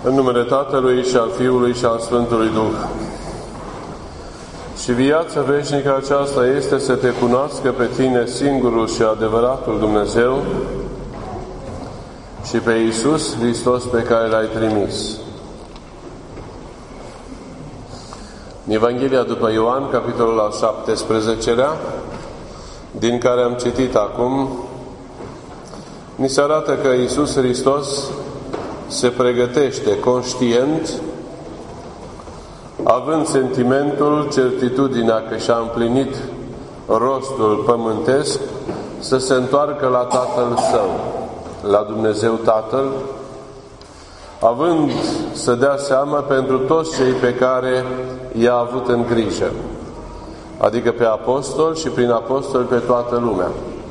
În numele Tatălui și al Fiului și al Sfântului Duh. Și viața veșnică aceasta este să te cunoască pe tine singurul și adevăratul Dumnezeu și pe Iisus Hristos pe care L-ai trimis. În Evanghelia după Ioan, capitolul al 17-lea, din care am citit acum, ni se arată că Iisus Hristos se pregătește conștient, având sentimentul, certitudinea că și-a împlinit rostul pământesc, să se întoarcă la Tatăl Său, la Dumnezeu Tatăl, având să dea seama pentru toți cei pe care i-a avut în grijă, adică pe apostoli și prin apostoli pe toată lumea.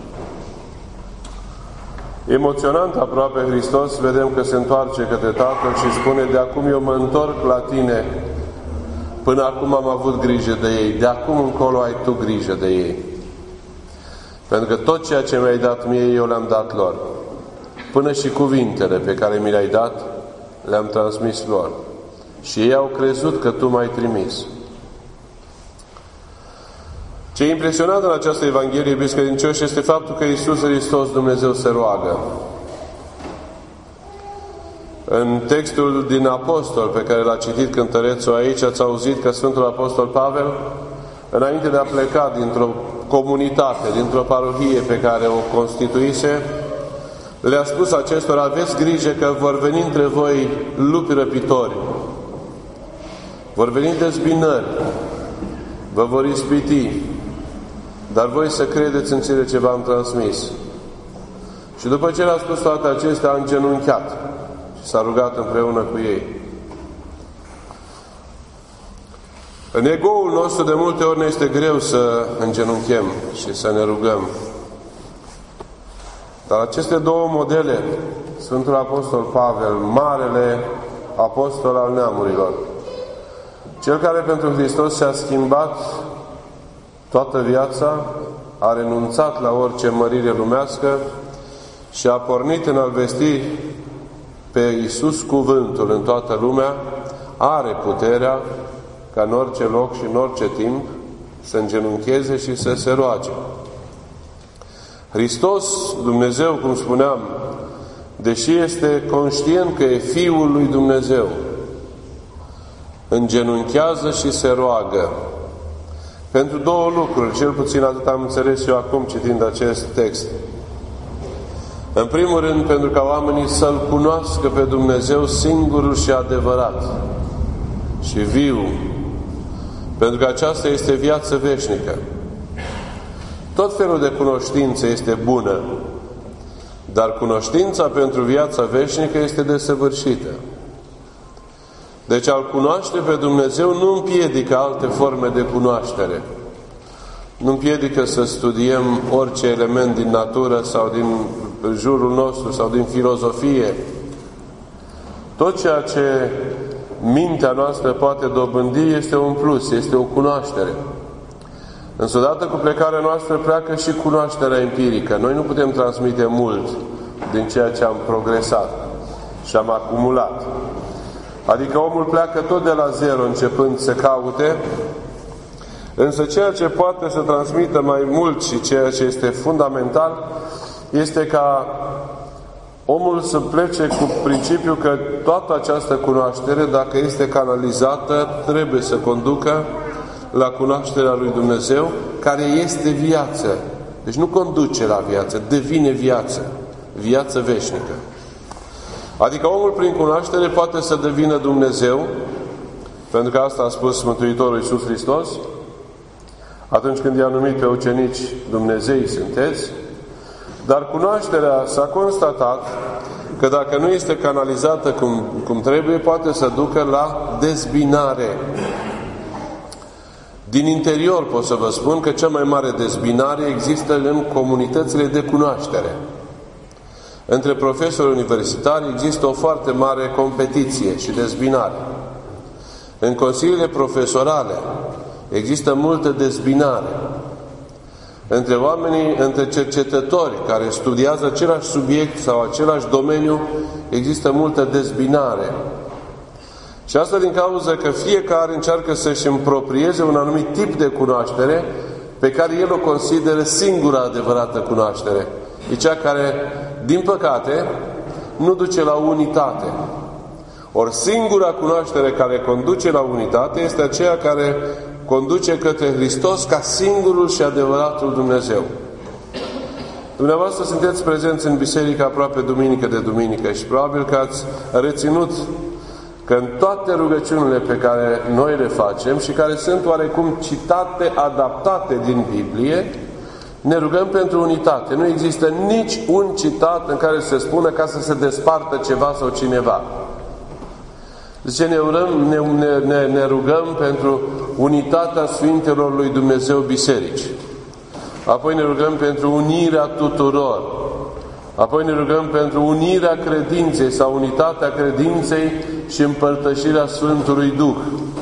Emoționant aproape Hristos, vedem că se întoarce către Tatăl și spune: de acum eu mă întorc la tine, până acum am avut grijă de ei, de acum încolo ai tu grijă de ei. Pentru că tot ceea ce mi-ai dat mie, eu le-am dat lor. Până și cuvintele pe care mi le-ai dat, le-am transmis lor. Și ei au crezut că tu m-ai trimis. Ce e impresionant în această Evanghelie, iubiți credincioși, este faptul că Iisus Hristos, Dumnezeu, se roagă. În textul din Apostol, pe care l-a citit cântărețul aici, ați auzit că Sfântul Apostol Pavel, înainte de a pleca dintr-o comunitate, dintr-o parohie pe care o constituise, le-a spus acestora: aveți grijă că vor veni între voi lupi răpitori, vor veni dezbinări, vă vor ispiti, dar voi să credeți în cele ce v-am transmis. Și după ce le-a spus toate acestea, a îngenunchiat și s-a rugat împreună cu ei. În ego-ul nostru de multe ori ne este greu să îngenunchem și să ne rugăm. Dar aceste două modele, Sfântul Apostol Pavel, marele apostol al neamurilor, cel care pentru Hristos și-a schimbat toată viața, a renunțat la orice mărire lumească și a pornit în a-L vesti pe Iisus cuvântul în toată lumea, are puterea ca în orice loc și în orice timp să îngenuncheze și să se roage. Hristos, Dumnezeu, cum spuneam, deși este conștient că e Fiul lui Dumnezeu, îngenunchează și se roagă. Pentru două lucruri, cel puțin atât am înțeles eu acum citind acest text. În primul rând, pentru ca oamenii să-L cunoască pe Dumnezeu singurul și adevărat și viu, pentru că aceasta este viață veșnică. Tot felul de cunoștință este bună, dar cunoștința pentru viața veșnică este desăvârșită. Deci a-L cunoaște pe Dumnezeu nu împiedică alte forme de cunoaștere. Nu împiedică să studiem orice element din natură sau din jurul nostru sau din filozofie. Tot ceea ce mintea noastră poate dobândi este un plus, este o cunoaștere. Însă odată cu plecarea noastră pleacă și cunoașterea empirică. Noi nu putem transmite mult din ceea ce am progresat și am acumulat. Adică omul pleacă tot de la zero începând să caute, însă ceea ce poate să transmită mai mult și ceea ce este fundamental este ca omul să plece cu principiul că toată această cunoaștere, dacă este canalizată, trebuie să conducă la cunoașterea lui Dumnezeu, care este viață. Deci nu conduce la viață, devine viață, viață veșnică. Adică omul prin cunoaștere poate să devină Dumnezeu, pentru că asta a spus Mântuitorul Iisus Hristos, atunci când i-a numit pe ucenici: Dumnezei sunteți, dar cunoașterea s-a constatat că dacă nu este canalizată cum trebuie, poate să ducă la dezbinare. Din interior pot să vă spun că cea mai mare dezbinare există în comunitățile de cunoaștere. Între profesori universitari există o foarte mare competiție și dezbinare. În consiliile profesorale există multă dezbinare. Între oamenii, între cercetători care studiază același subiect sau același domeniu, există multă dezbinare. Și asta din cauza că fiecare încearcă să-și împroprieze un anumit tip de cunoaștere pe care el o consideră singura adevărată cunoaștere. E cea care, din păcate, nu duce la unitate. Ori singura cunoaștere care conduce la unitate este aceea care conduce către Hristos ca singurul și adevăratul Dumnezeu. Dumneavoastră sunteți prezenți în biserică aproape duminică de duminică și probabil că ați reținut că în toate rugăciunile pe care noi le facem și care sunt oarecum citate, adaptate din Biblie, ne rugăm pentru unitate. Nu există nici un citat în care se spună ca să se despartă ceva sau cineva. Zice, ne rugăm pentru unitatea Sfintelor lui Dumnezeu biserici. Apoi ne rugăm pentru unirea tuturor. Apoi ne rugăm pentru unirea credinței sau unitatea credinței și împărtășirea Sfântului Duh.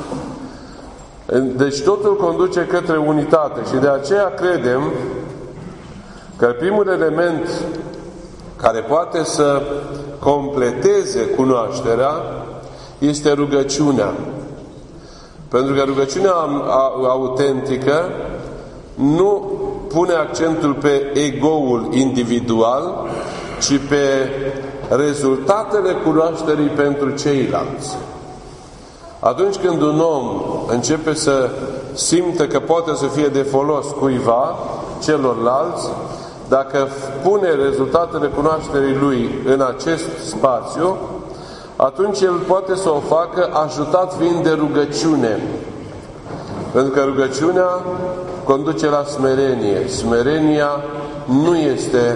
Deci totul conduce către unitate și de aceea credem că primul element care poate să completeze cunoașterea este rugăciunea. Pentru că rugăciunea autentică nu pune accentul pe egoul individual, ci pe rezultatele cunoașterii pentru ceilalți. Atunci când un om începe să simtă că poate să fie de folos cuiva, celorlalți, dacă pune rezultatele cunoașterii lui în acest spațiu, atunci el poate să o facă ajutat fiind de rugăciune. Pentru că rugăciunea conduce la smerenie. Smerenia nu este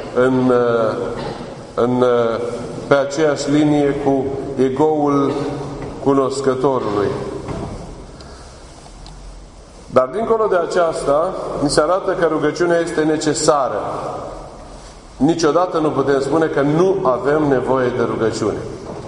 pe aceeași linie cu egoul cunoscătorului. Dar dincolo de aceasta, ni se arată că rugăciunea este necesară. Niciodată nu putem spune că nu avem nevoie de rugăciune.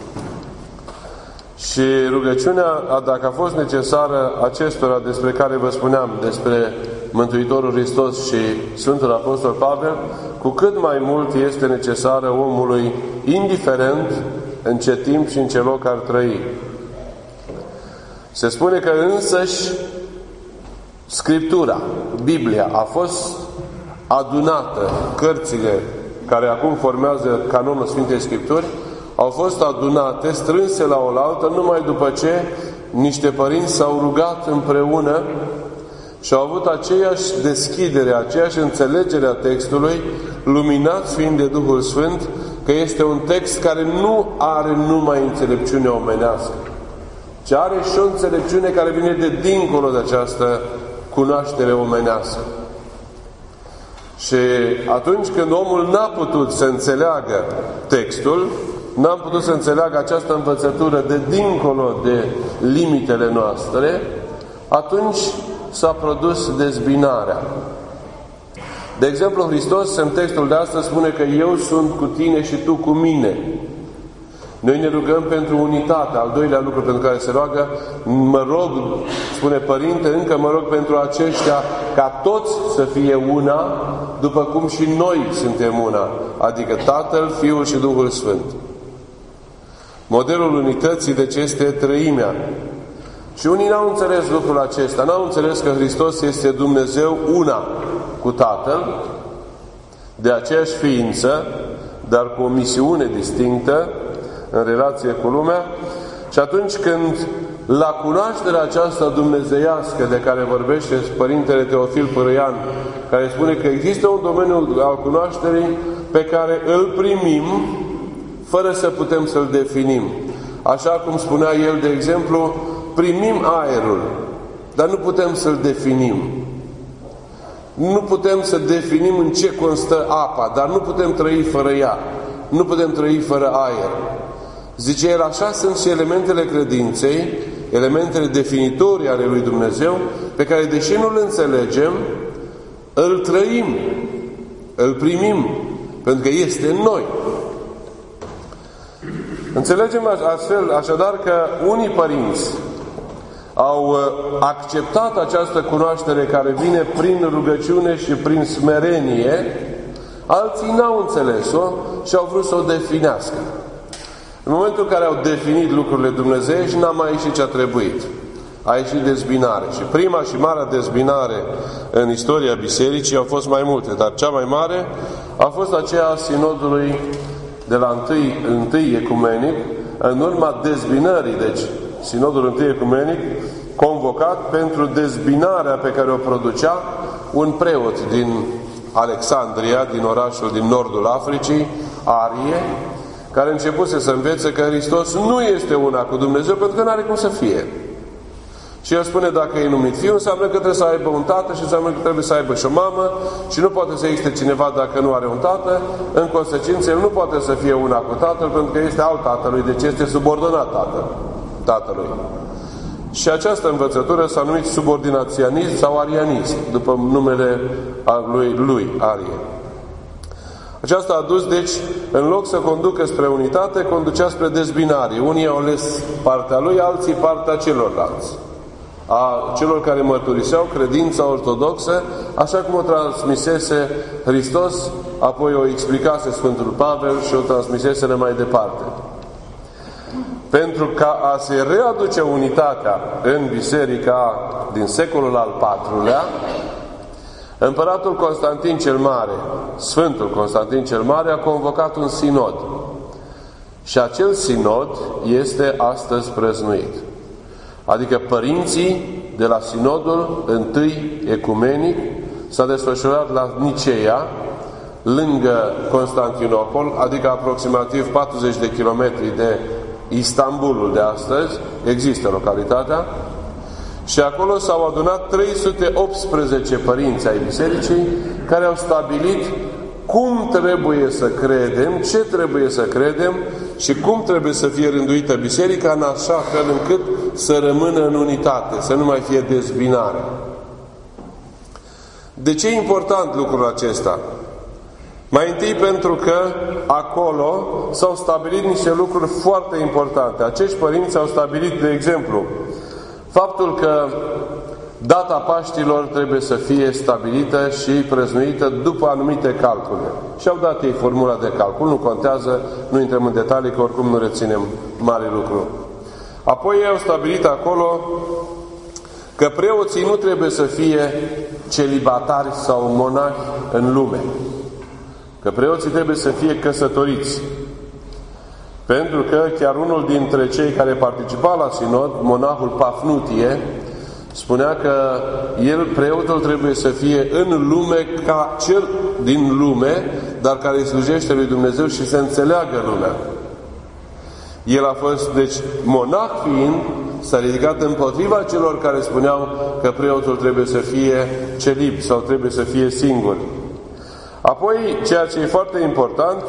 Și rugăciunea, dacă a fost necesară acestora despre care vă spuneam, despre Mântuitorul Hristos și Sfântul Apostol Pavel, cu cât mai mult este necesară omului, indiferent în ce timp și în ce loc ar trăi. Se spune că însăși Scriptura, Biblia, a fost adunată, cărțile care acum formează canonul Sfintei Scripturi, au fost adunate, strânse la oaltă, numai după ce niște părinți s-au rugat împreună și au avut aceeași deschidere, aceeași înțelegere a textului, luminați fiind de Duhul Sfânt, că este un text care nu are numai înțelepciune omenească, ci are și o înțelepciune care vine de dincolo de această cunoaștere omenească. Și atunci când omul n-a putut să înțeleagă textul, n-a putut să înțeleagă această învățătură de dincolo de limitele noastre, atunci s-a produs dezbinarea. De exemplu, Hristos în textul de astăzi spune că eu sunt cu tine și tu cu mine. Noi ne rugăm pentru unitate. Al doilea lucru pentru care se roagă, mă rog, spune Părinte, încă mă rog pentru aceștia ca toți să fie una, după cum și noi suntem una, adică Tatăl, Fiul și Duhul Sfânt. Modelul unității, deci, este trăimea. Și unii n-au înțeles lucrul acesta, n-au înțeles că Hristos este Dumnezeu una cu Tatăl, de aceeași ființă, dar cu o misiune distinctă în relație cu lumea. Și atunci când la cunoașterea aceasta dumnezeiască de care vorbește Părintele Teofil Părâian, care spune că există un domeniu al cunoașterii pe care îl primim fără să putem să-l definim. Așa cum spunea el, de exemplu, primim aerul, dar nu putem să-l definim. Nu putem să definim în ce constă apa, dar nu putem trăi fără ea. Nu putem trăi fără aer. Zice el, așa sunt și elementele credinței, elementele definitorii ale lui Dumnezeu, pe care, deși nu-l înțelegem, îl trăim, îl primim, pentru că este în noi. Înțelegem astfel, așadar, că unii părinți au acceptat această cunoaștere care vine prin rugăciune și prin smerenie, alții n-au înțeles-o și au vrut să o definească. În momentul în care au definit lucrurile dumnezeiești, n-a mai ieșit ce a trebuit. A ieșit dezbinare. Și prima și mare dezbinare în istoria bisericii, au fost mai multe, dar cea mai mare a fost aceea a sinodului de la întâi ecumenic, în urma dezbinării, deci sinodul întâi ecumenic, convocat pentru dezbinarea pe care o producea un preot din Alexandria, din orașul din nordul Africii, Arie, care începuse să învețe că Hristos nu este una cu Dumnezeu, pentru că nu are cum să fie. Și el spune, dacă e numit Fiul, înseamnă că trebuie să aibă un tată și înseamnă că trebuie să aibă și o mamă și nu poate să existe cineva dacă nu are un tată. În consecință, el nu poate să fie una cu Tatăl, pentru că este al Tatălui, deci este subordonat Tatălui. Și această învățătură s-a numit subordinaționism sau arianism, după numele lui Arie. Aceasta a dus, deci, în loc să conducă spre unitate, conducea spre dezbinare. Unii au ales partea lui, alții partea celorlalți. A celor care mărturiseau credința ortodoxă, așa cum o transmisese Hristos, apoi o explicase Sfântul Pavel și o transmisese mai departe. Pentru ca a se readuce unitatea în biserica din secolul al IV-lea, împăratul Constantin cel Mare, Sfântul Constantin cel Mare, a convocat un sinod. Și acel sinod este astăzi prăznuit. Adică părinții de la sinodul întâi ecumenic s-a desfășurat la Niceea, lângă Constantinopol, adică aproximativ 40 de kilometri de Istanbulul de astăzi, există localitatea, și acolo s-au adunat 318 părinți ai bisericii care au stabilit cum trebuie să credem, ce trebuie să credem și cum trebuie să fie rânduită biserica în așa fel încât să rămână în unitate, să nu mai fie dezbinare. De ce e important lucrul acesta? Mai întâi pentru că acolo s-au stabilit niște lucruri foarte importante. Acești părinți au stabilit, de exemplu, faptul că data Paștilor trebuie să fie stabilită și prăznuită după anumite calcule. Și au dat ei formula de calcul, nu contează, nu intrăm în detalii, că oricum nu reținem mare lucru. Apoi ei au stabilit acolo că preoții nu trebuie să fie celibatari sau monahi în lume. Că preoții trebuie să fie căsătoriți. Pentru că chiar unul dintre cei care participa la sinod, monahul Pafnutie, spunea că el, preotul, trebuie să fie în lume ca cel din lume, dar care îi slujește lui Dumnezeu și să înțeleagă lumea. El a fost, deci, monah fiind, s-a ridicat împotriva celor care spuneau că preotul trebuie să fie celib sau trebuie să fie singur. Apoi, ceea ce e foarte important,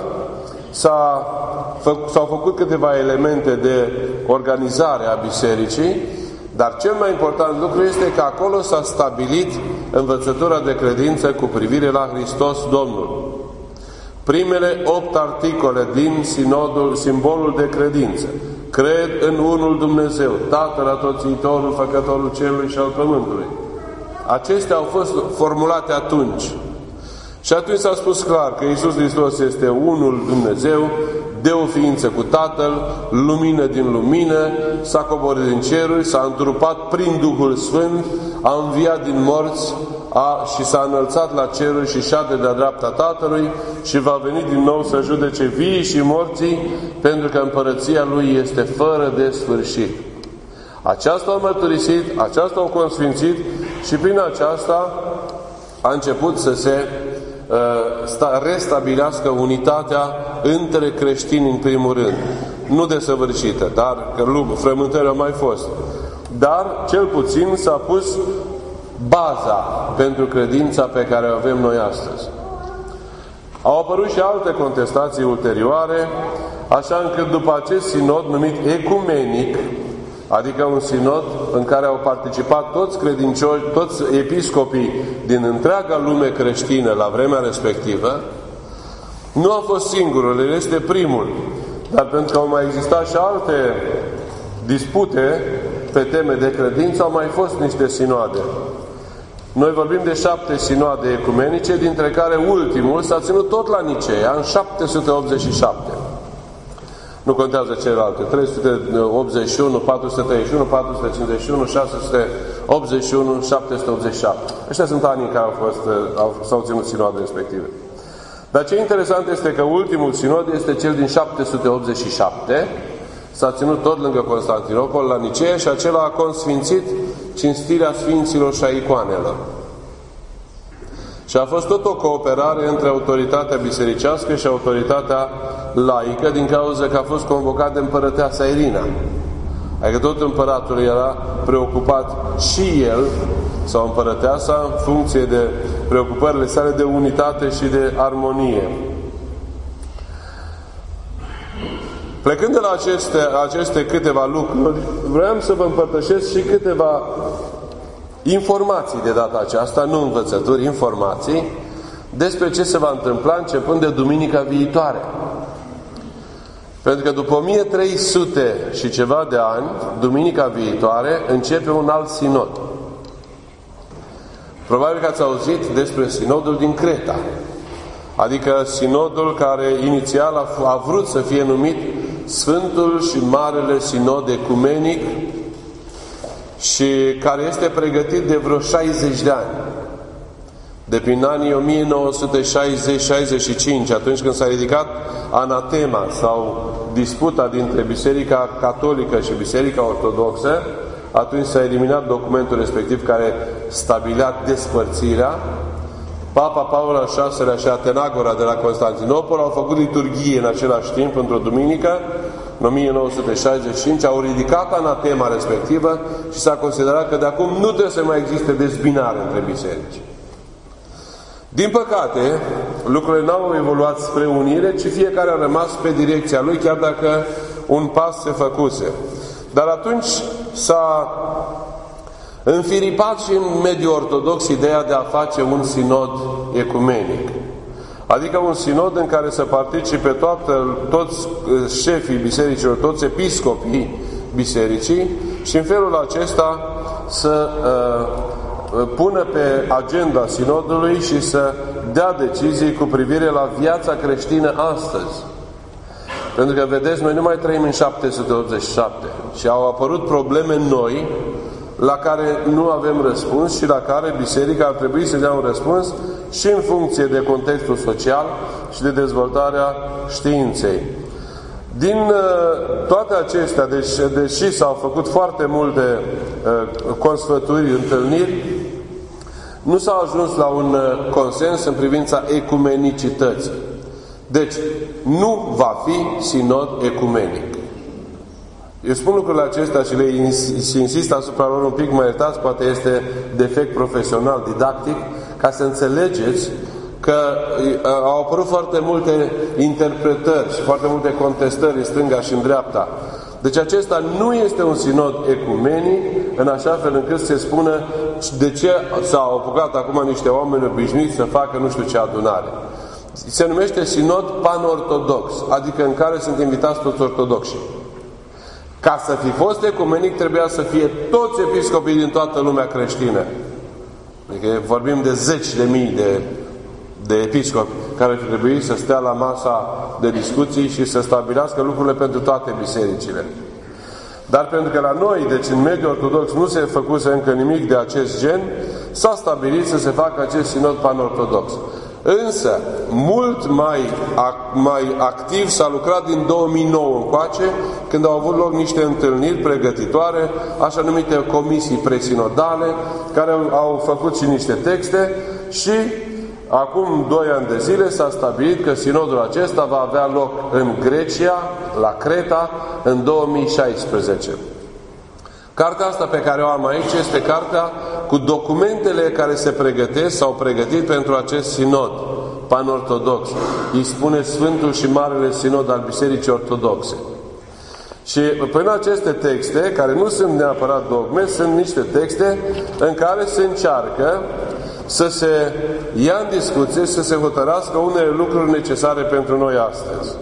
s-au făcut câteva elemente de organizare a bisericii, dar cel mai important lucru este că acolo s-a stabilit învățătura de credință cu privire la Hristos Domnul. Primele 8 articole din sinodul, simbolul de credință. Cred în unul Dumnezeu, Tatăl Atotțiitorul, Făcătorul Cerului și al Pământului. Acestea au fost formulate atunci. Și atunci s-a spus clar că Iisus Hristos este unul Dumnezeu, de o ființă cu Tatăl, lumină din lumină, s-a coborât din ceruri, s-a întrupat prin Duhul Sfânt, a înviat din morți și s-a înălțat la ceruri și șade de-a dreapta Tatălui și va veni din nou să judece vii și morții, pentru că împărăția Lui este fără de sfârșit. Aceasta au mărturisit, aceasta au consfințit și prin aceasta a început să se restabilească unitatea între creștini în primul rând. Nu desăvârșită, dar că frământări au mai fost. Dar, cel puțin, s-a pus baza pentru credința pe care o avem noi astăzi. Au apărut și alte contestații ulterioare, așa încât după acest sinod numit ecumenic, adică un sinod în care au participat toți credincioși, toți episcopii din întreaga lume creștină la vremea respectivă, nu a fost singurul, el este primul. Dar pentru că au mai existat și alte dispute pe teme de credință, au mai fost niște sinoade. Noi vorbim de 7 sinoade ecumenice, dintre care ultimul s-a ținut tot la Niceea, în 787. Nu contează celelalte. 381, 431, 451, 681, 787. Ăștia sunt anii în care s-au ținut sinoadele respective. Dar ce interesant este că ultimul sinod este cel din 787. S-a ținut tot lângă Constantinopol, la Nicea, și acela a consfințit cinstirea sfinților și a icoanelor. Și a fost tot o cooperare între autoritatea bisericească și autoritatea laică, din cauza că a fost convocat de împărăteasa Irina. Adică tot împăratul era preocupat și el, sau împărăteasa, în funcție de preocupările sale de unitate și de armonie. Plecând de la aceste câteva lucruri, vreau să vă împărtășesc și câteva informații de data aceasta, nu învățături, informații, despre ce se va întâmpla începând de duminica viitoare. Pentru că după 1300 și ceva de ani, duminica viitoare, începe un alt sinod. Probabil că ați auzit despre sinodul din Creta. Adică sinodul care inițial a vrut să fie numit Sfântul și Marele Sinod Ecumenic și care este pregătit de vreo 60 de ani. De prin anii 1960-65, atunci când s-a ridicat anatema sau disputa dintre Biserica Catolică și Biserica Ortodoxă, atunci s-a eliminat documentul respectiv care stabilea despărțirea. Papa Paul al VI-lea și Atenagora de la Constantinopol au făcut liturghie în același timp, într-o duminică, în 1965, au ridicat anatema respectivă și s-a considerat că de acum nu trebuie să mai existe dezbinare între biserici. Din păcate, lucrurile n-au evoluat spre unire, ci fiecare a rămas pe direcția lui, chiar dacă un pas se făcuse. Dar atunci s-a înfiripat și în mediul ortodox ideea de a face un sinod ecumenic. Adică un sinod în care să participe toți șefii bisericilor, toți episcopii bisericii și în felul acesta să pună pe agenda sinodului și să dea decizii cu privire la viața creștină astăzi. Pentru că, vedeți, noi nu mai trăim în 787 și au apărut probleme noi la care nu avem răspuns și la care biserica ar trebui să dea un răspuns și în funcție de contextul social și de dezvoltarea științei. Din toate acestea, deși s-au făcut foarte multe consfături, întâlniri, nu s-a ajuns la un consens în privința ecumenicității. Deci, nu va fi sinod ecumenic. Eu spun lucrurile acestea și insist asupra lor un pic, mă iertați, poate este defect profesional, didactic, ca să înțelegeți că au apărut foarte multe interpretări și foarte multe contestări în stânga și în dreapta. Deci acesta nu este un sinod ecumenic, în așa fel încât se spună de ce s-au apucat acum niște oameni obișnuiți să facă nu știu ce adunare. Se numește sinod panortodox, adică în care sunt invitați toți ortodoxi. Ca să fi fost ecumenic, trebuia să fie toți episcopii din toată lumea creștină. Adică vorbim de 10.000 de episcopi care trebuie să stea la masa de discuții și să stabilească lucrurile pentru toate bisericile. Dar pentru că la noi, deci în mediul ortodox, nu se făcuse încă nimic de acest gen, s-a stabilit să se facă acest sinod panortodox. Însă, mult mai activ s-a lucrat din 2009 încoace, când au avut loc niște întâlniri pregătitoare, așa numite comisii presinodale, care au făcut și niște texte și acum 2 ani de zile s-a stabilit că sinodul acesta va avea loc în Grecia, la Creta, în 2016. Cartea asta pe care o am aici este cartea cu documentele care se pregătesc, s-au pregătit pentru acest sinod panortodox. Îi spune Sfântul și Marele Sinod al Bisericii Ortodoxe. Și prin aceste texte, care nu sunt neapărat dogme, sunt niște texte în care se încearcă să se ia în discuție, să se hotărască unele lucruri necesare pentru noi astăzi.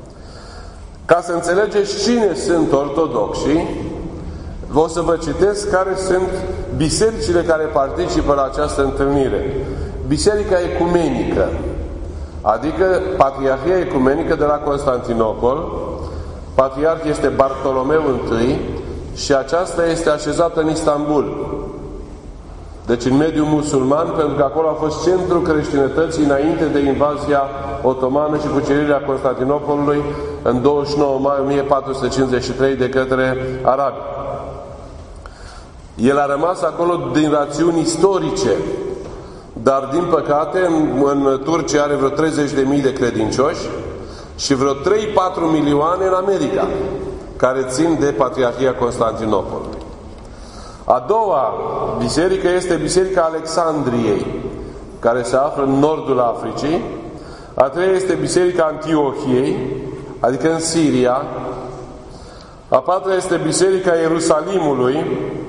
Ca să înțelegeți cine sunt ortodoxii, o să vă citesc care sunt bisericile care participă la această întâlnire. Biserica Ecumenică, adică Patriarhia Ecumenică de la Constantinopol, patriarh este Bartolomeu I și aceasta este așezată în Istanbul. Deci în mediul musulman, pentru că acolo a fost centrul creștinătății înainte de invazia otomană și cucerirea Constantinopolului în 29 mai 1453 de către arabi. El a rămas acolo din rațiuni istorice, dar din păcate în Turcia are vreo 30.000 de credincioși și vreo 3-4 milioane în America, care țin de Patriarhia Constantinopolului. A doua biserică este Biserica Alexandriei, care se află în nordul Africii. A treia este Biserica Antiohiei, adică în Siria. A patra este Biserica Ierusalimului.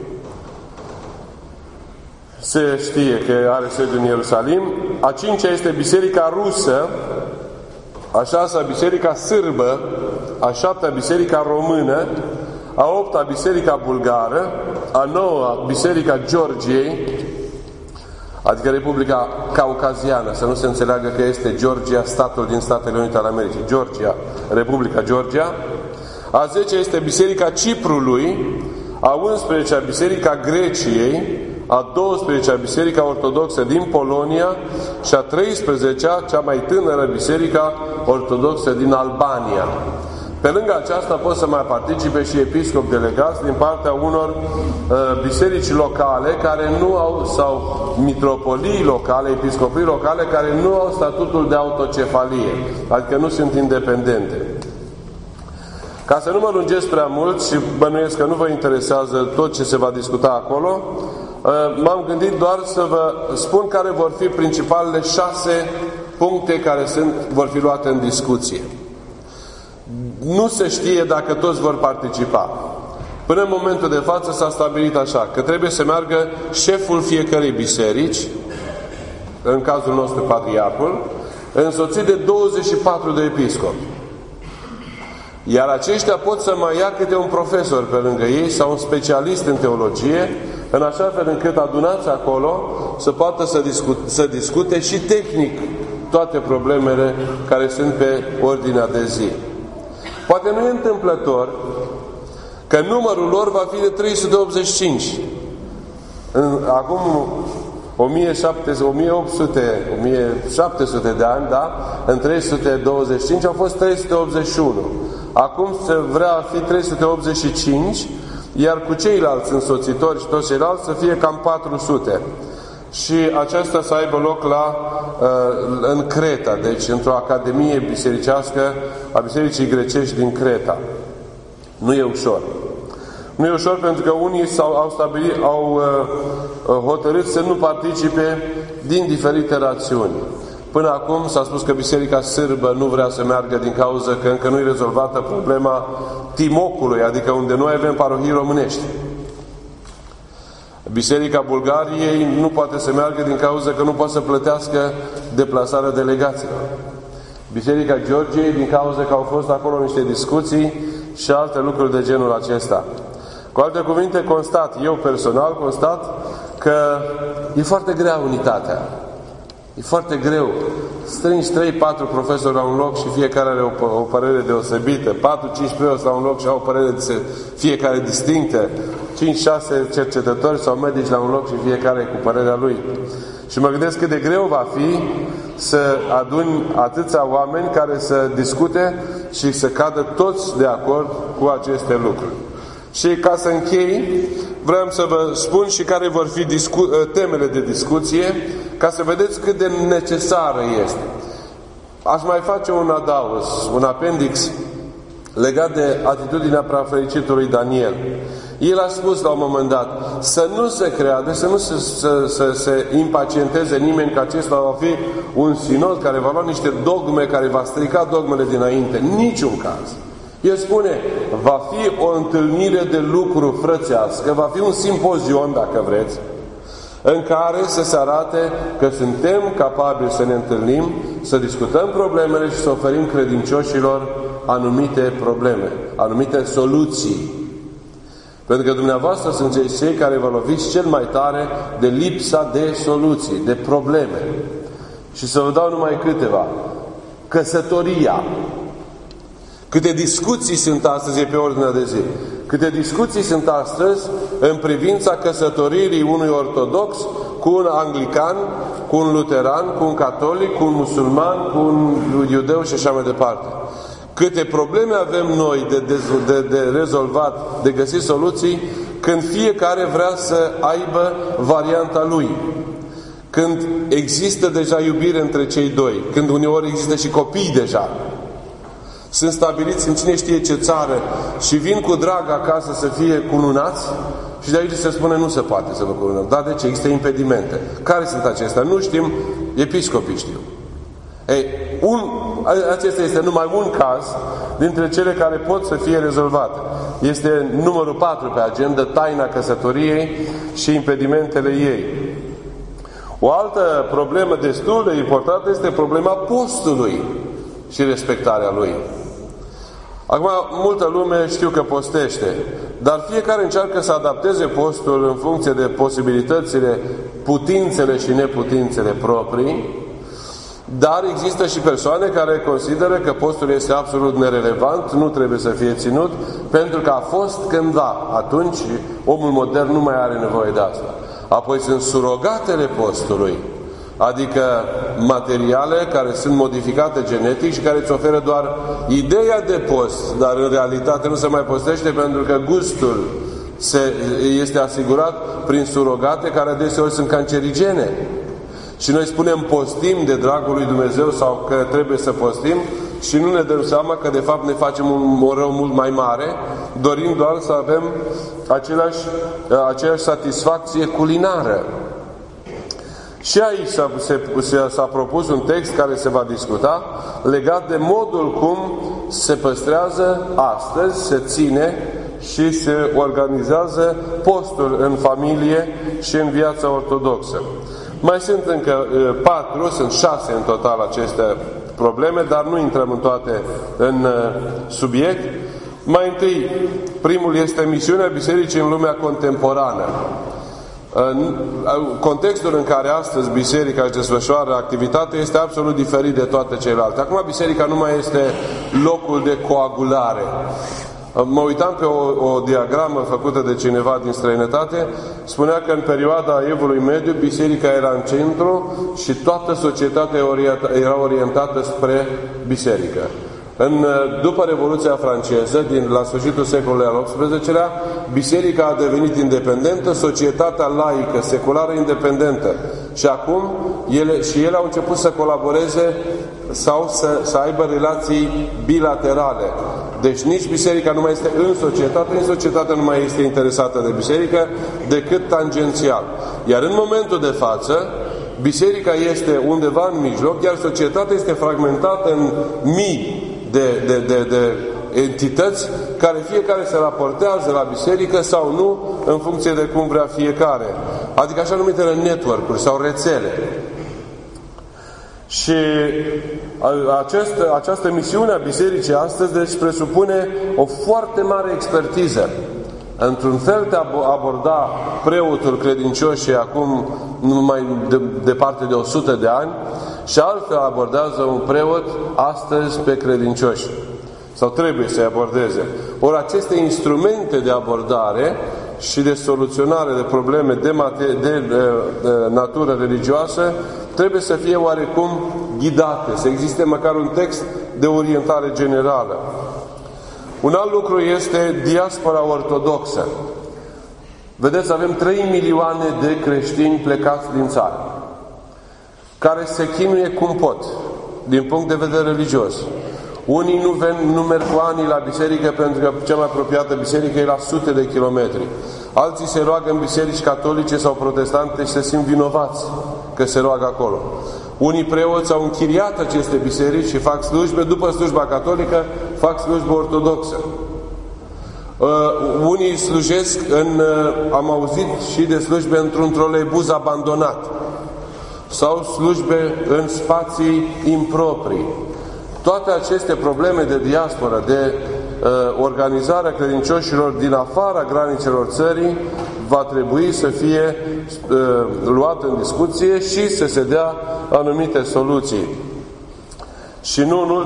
Se știe că are sediul în Ierusalim. A cincea este Biserica Rusă. A șasea Biserica Sârbă. A șaptea Biserica Română. A opta Biserica Bulgară. A noua Biserica Georgiei, adică Republica Caucaziană, să nu se înțeleagă că este Georgia, statul din Statele Unite ale Americii. Georgia, Republica Georgia. A 10-a este Biserica Ciprului. A 11-a Biserica Greciei. A 12-a Biserica Ortodoxă din Polonia și a 13-a, cea mai tânără Biserica Ortodoxă din Albania. Pe lângă aceasta pot să mai participe și episcopi delegați din partea unor biserici locale care nu au, sau mitropolii locale, episcopii locale care nu au statutul de autocefalie, adică nu sunt independente. Ca să nu mă lungesc prea mult și bănuiesc că nu vă interesează tot ce se va discuta acolo, m-am gândit doar să vă spun care vor fi principalele 6 puncte care vor fi luate în discuție. Nu se știe dacă toți vor participa. Până în momentul de față s-a stabilit așa, că trebuie să meargă șeful fiecărei biserici, în cazul nostru patriarhul, însoțit de 24 de episcopi. Iar aceștia pot să mai ia câte un profesor pe lângă ei sau un specialist în teologie, în așa fel încât adunați acolo să poată să discute și tehnic toate problemele care sunt pe ordinea de zi. Poate nu e întâmplător că numărul lor va fi de 385. Acum 1700 de ani, da? În 325 au fost 381. Acum se vrea fi 385, iar cu ceilalți însoțitori și toți ceilalți să fie cam 400. Și aceasta să aibă loc în Creta, deci într-o academie bisericească a Bisericii Grecești din Creta. Nu e ușor. Nu e ușor pentru că unii au hotărât să nu participe din diferite rațiuni. Până acum s-a spus că Biserica Sârbă nu vrea să meargă din cauza că încă nu e rezolvată problema Timocului, adică unde noi avem parohii românești. Biserica Bulgariei nu poate să meargă din cauza că nu poate să plătească deplasarea delegațiilor. Biserica Georgiei din cauza că au fost acolo niște discuții și alte lucruri de genul acesta. Cu alte cuvinte, eu personal constat că e foarte grea unitatea. E foarte greu. Strângi 3-4 profesori la un loc și fiecare are o părere deosebită. 4-5 preoți la un loc și au o părere fiecare distinctă. 5-6 cercetători sau medici la un loc și fiecare cu părerea lui. Și mă gândesc cât de greu va fi să aduni atâția oameni care să discute și să cadă toți de acord cu aceste lucruri. Și ca să închei, vreau să vă spun și care vor fi temele de discuție, ca să vedeți cât de necesară este. Aș mai face un adaos, un apendix legat de atitudinea preafericitului Daniel. El a spus la un moment dat să nu se creadă, să nu se impacienteze nimeni că acesta va fi un sinod care va lua niște dogme, care va strica dogmele dinainte. Niciun caz. El spune, va fi o întâlnire de lucru frățească, va fi un simpozion, dacă vreți, în care să se arate că suntem capabili să ne întâlnim, să discutăm problemele și să oferim credincioșilor anumite probleme, anumite soluții. Pentru că dumneavoastră sunteți cei care vă loviți cel mai tare de lipsa de soluții, de probleme. Și să vă dau numai câteva. Căsătoria. Câte discuții sunt astăzi, e pe ordinea de zi. Câte discuții sunt astăzi în privința căsătoririi unui ortodox cu un anglican, cu un luteran, cu un catolic, cu un musulman, cu un iudeu și așa mai departe. Câte probleme avem noi de rezolvat, de găsit soluții, când fiecare vrea să aibă varianta lui. Când există deja iubire între cei doi, când uneori există și copii deja. Sunt stabiliți în cine știe ce țară și vin cu drag acasă să fie cununați și de aici se spune nu se poate să vă cununăm. Dar de ce? Există impedimente. Care sunt acestea? Nu știm, episcopii știu. Ei, acesta este numai un caz dintre cele care pot să fie rezolvate. Este numărul 4 pe agenda, taina căsătoriei și impedimentele ei. O altă problemă destul de importantă este problema postului și respectarea lui. Acum, multă lume știu că postește, dar fiecare încearcă să adapteze postul în funcție de posibilitățile, putințele și neputințele proprii, dar există și persoane care consideră că postul este absolut nerelevant, nu trebuie să fie ținut, pentru că a fost cândva. Atunci, omul modern nu mai are nevoie de asta. Apoi sunt surogatele postului, adică materiale care sunt modificate genetic și care îți oferă doar ideea de post, dar în realitate nu se mai postește pentru că gustul este asigurat prin surogate care adeseori sunt cancerigene. Și noi spunem postim de dragul lui Dumnezeu sau că trebuie să postim și nu ne dăm seama că de fapt ne facem un rău mult mai mare, dorind doar să avem aceeași satisfacție culinară. Și aici s-a propus un text care se va discuta legat de modul cum se păstrează astăzi, se ține și se organizează postul în familie și în viața ortodoxă. Mai sunt încă 4, sunt 6 în total aceste probleme, dar nu intrăm în toate în subiect. Mai întâi, primul este misiunea Bisericii în lumea contemporană. Contextul în care astăzi biserica își desfășoară activitatea este absolut diferit de toate celelalte. Acum biserica nu mai este locul de coagulare. Mă uitam pe o diagramă făcută de cineva din străinătate, spunea că în perioada Evului Mediu biserica era în centru și toată societatea era orientată spre biserică. După Revoluția franceză, la sfârșitul secolului al XVIII-lea, biserica a devenit independentă, societatea laică, seculară, independentă. Și acum ele au început să colaboreze sau să aibă relații bilaterale. Deci nici biserica nu mai este în societate, nici societatea nu mai este interesată de biserică decât tangențial. Iar în momentul de față, biserica este undeva în mijloc, iar societatea este fragmentată în mii de entități care fiecare se raportează la biserică sau nu în funcție de cum vrea fiecare. Adică așa numitele network-uri sau rețele. Și această misiune a bisericii astăzi deci presupune o foarte mare expertiză. Într-un fel de a aborda preotul credincioșii acum numai departe de 100 de ani și altfel abordează un preot astăzi pe credincioși. Sau trebuie să-i abordeze. Ori aceste instrumente de abordare și de soluționare de probleme de natură religioasă trebuie să fie oarecum ghidate, să existe măcar un text de orientare generală. Un alt lucru este diaspora ortodoxă. Vedeți, avem 3 milioane de creștini plecați din țară, care se chinuie cum pot, din punct de vedere religios. Unii nu merg cu ani la biserică pentru că cea mai apropiată biserică e la sute de kilometri. Alții se roagă în biserici catolice sau protestante și se simt vinovați că se roagă acolo. Unii preoți au închiriat aceste biserici și fac slujbe, după slujba catolică, fac slujbă ortodoxă. Unii slujesc am auzit și de slujbe într-un troleibuz abandonat. Sau slujbe în spații improprii. Toate aceste probleme de diasporă, de organizarea credincioșilor din afara granițelor țării, va trebui să fie luat în discuție și să se dea anumite soluții. Și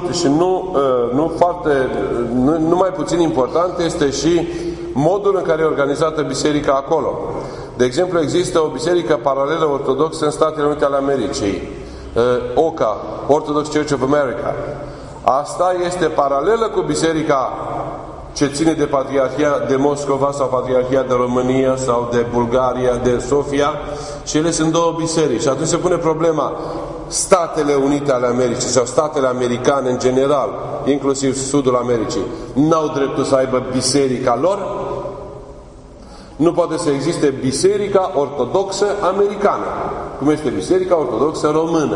nu mai puțin important este și modul în care e organizată biserica acolo. De exemplu, există o biserică paralelă ortodoxă în Statele Unite ale Americii, OCA, Orthodox Church of America. Asta este paralelă cu biserica ce ține de Patriarhia de Moscova sau Patriarhia de România sau de Bulgaria, de Sofia, și ele sunt două biserici. Și atunci se pune problema: Statele Unite ale Americii sau statele americane în general, inclusiv Sudul Americii, n-au dreptul să aibă biserica lor? Nu poate să existe biserica ortodoxă americană, cum este biserica ortodoxă română.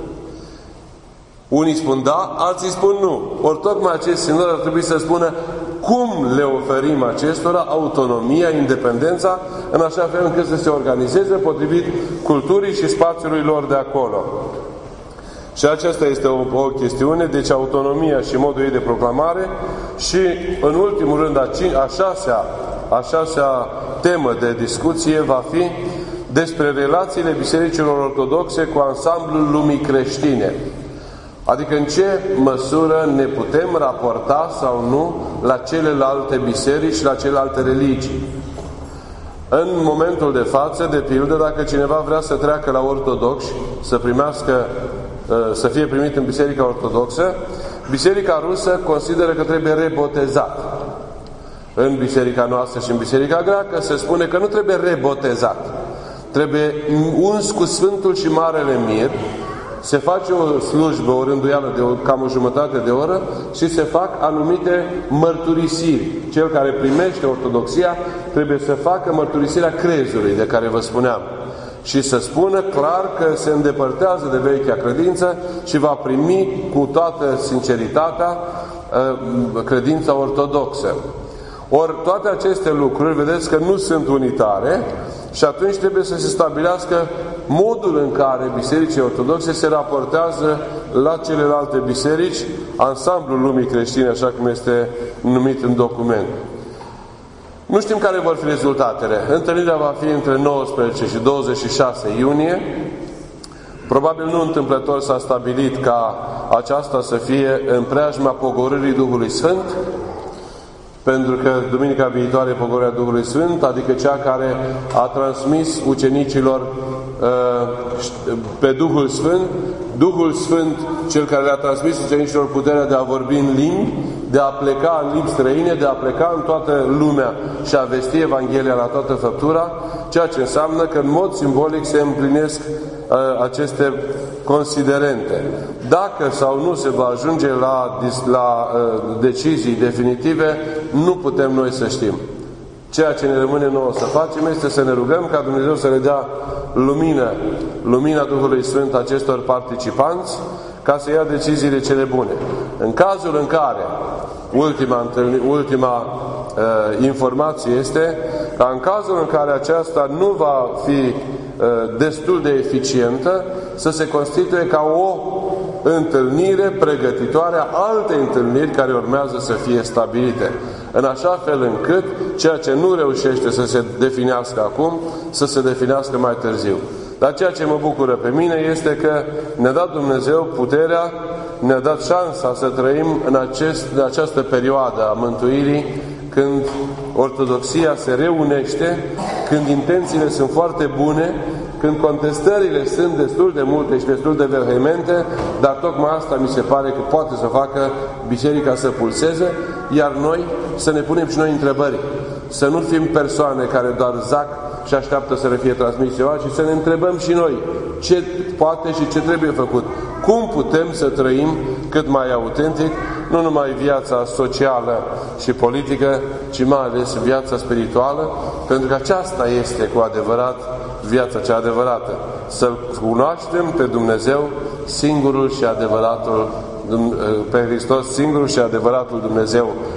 Unii spun da, alții spun nu. Ori tocmai acest sinod ar trebui să spună cum le oferim acestora autonomia, independența, în așa fel încât să se organizeze potrivit culturii și spațiului lor de acolo. Și aceasta este o chestiune, deci autonomia și modul ei de proclamare. Și în ultimul rând, a șasea temă de discuție va fi despre relațiile bisericilor ortodoxe cu ansamblul lumii creștine. Adică în ce măsură ne putem raporta sau nu la celelalte biserici și la celelalte religii. În momentul de față, de pildă, dacă cineva vrea să treacă la ortodoxi, să fie primit în biserica ortodoxă, biserica rusă consideră că trebuie rebotezat. În biserica noastră și în biserica greacă se spune că nu trebuie rebotezat. Trebuie uns cu Sfântul și Marele Mir, se face o slujbă, o rânduială de cam o jumătate de oră și se fac anumite mărturisiri. Cel care primește ortodoxia trebuie să facă mărturisirea crezului de care vă spuneam și să spună clar că se îndepărtează de vechea credință și va primi cu toată sinceritatea credința ortodoxă. Ori toate aceste lucruri, vedeți că nu sunt unitare și atunci trebuie să se stabilească modul în care bisericii ortodoxe se raportează la celelalte biserici, ansamblul lumii creștine, așa cum este numit în document. Nu știm care vor fi rezultatele. Întâlnirea va fi între 19 și 26 iunie. Probabil nu întâmplător s-a stabilit ca aceasta să fie în preajma pogorârii Duhului Sfânt, pentru că duminica viitoare e pogorârea Duhului Sfânt, adică cea care a transmis ucenicilor pe Duhul Sfânt, Duhul Sfânt, cel care le-a transmis ucenicilor puterea de a vorbi în limbi, de a pleca în limbi străine, de a pleca în toată lumea și a vesti Evanghelia la toată făptura, ceea ce înseamnă că în mod simbolic se împlinesc aceste considerente. Dacă sau nu se va ajunge la decizii definitive, nu putem noi să știm. Ceea ce ne rămâne nouă să facem este să ne rugăm ca Dumnezeu să le dea lumina Duhului Sfânt acestor participanți, ca să ia deciziile cele bune. În cazul în care, ultima informație este că în cazul în care aceasta nu va fi destul de eficientă, să se constituie ca o întâlnire pregătitoare a alte întâlniri care urmează să fie stabilite, în așa fel încât ceea ce nu reușește să se definească acum, să se definească mai târziu. Dar ceea ce mă bucură pe mine este că ne-a dat Dumnezeu puterea, ne-a dat șansa să trăim în această perioadă a mântuirii, când ortodoxia se reunește, când intențiile sunt foarte bune, când contestările sunt destul de multe și destul de vehemente, dar tocmai asta mi se pare că poate să facă biserica să pulseze, iar noi să ne punem și noi întrebări. Să nu fim persoane care doar zac și așteaptă să le fie transmis ceva, ci să ne întrebăm și noi ce poate și ce trebuie făcut. Cum putem să trăim cât mai autentic, nu numai viața socială și politică, ci mai ales viața spirituală, pentru că aceasta este cu adevărat viața cea adevărată. Să-L cunoaștem pe Dumnezeu, singurul și adevăratul, pe Hristos, singurul și adevăratul Dumnezeu